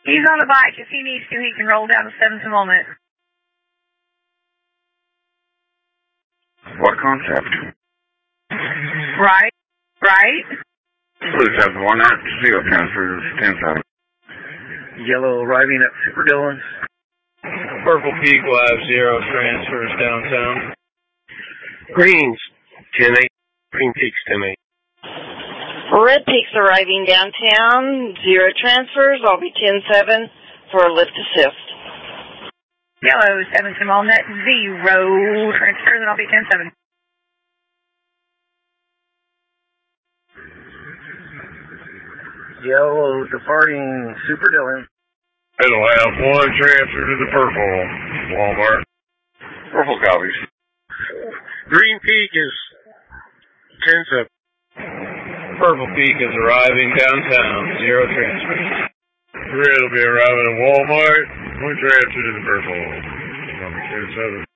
He's on the bike. If he needs to, he can roll down to 7 to moment. What concept? Right. Blue 7-1 at Zero transfers 10-7. Yellow arriving at Super Dillon. Purple Peak Live 0 transfers downtown. Greens 10-8. Green Peaks 10-8. Red Peaks arriving downtown. 0 transfers. I'll be 10-7 for a lift assist. Yellow 7 to moment. 0 transfers, and I'll be 10-7. Yellow departing Super Dillon. It'll have 1 transfer to the purple Walmart. Purple copies. Green Peak is 10-7. Purple Peak is arriving downtown. 0 transfers. Red will be arriving at Walmart. 1 transfer to the purple. Number 10-7.